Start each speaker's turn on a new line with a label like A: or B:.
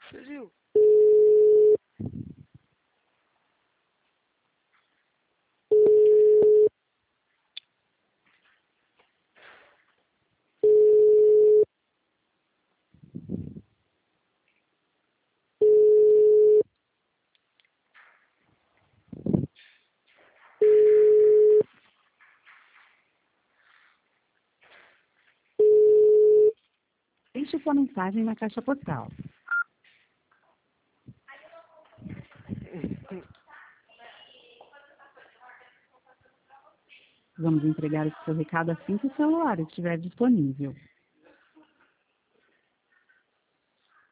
A: Você viu?
B: Deixe sua mensagem na caixa postal. Vamos entregar o seu recado assim que o celular estiver disponível.